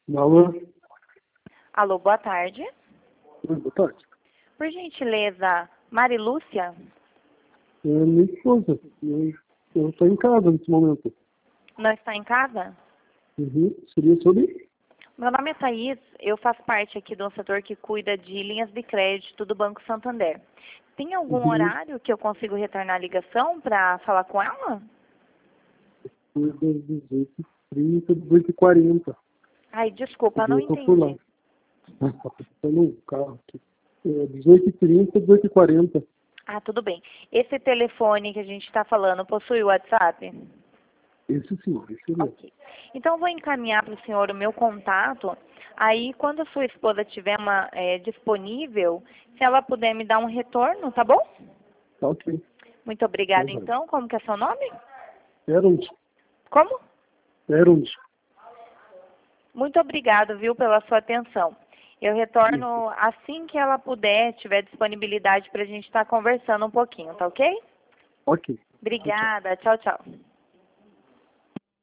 Alô? Alô, boa tarde. Oi, boa tarde. Por gentileza, Marilúcia? É minha esposa. Eu estou em casa nesse momento. Não está em casa? Uhum. Seria sobre? Meu nome é Thaís, eu faço parte aqui do setor que cuida de linhas de crédito do Banco Santander. Tem algum horário que eu consigo retornar a ligação para falar com ela? Depois das 18h30, 18h40. Ai, desculpa, não Eu estou por lá. entendi. Tá passando um carro aqui. 18h30, 18h40. Ah, tudo bem. Esse telefone que a gente está falando possui o WhatsApp? Esse sim, esse mesmo. Ok. Então, eu vou encaminhar para o senhor o meu contato. Aí, quando a sua esposa estiver disponível, se ela puder me dar um retorno, tá bom? Tá ok. Muito obrigada, Tá bom. então. Como que é seu nome? Erund. Como? Erund. Muito obrigada, viu, pela sua atenção. Eu retorno assim que ela puder, tiver disponibilidade para a gente estar conversando um pouquinho, tá ok? Ok. Tchau, tchau. Obrigada. Tchau, tchau.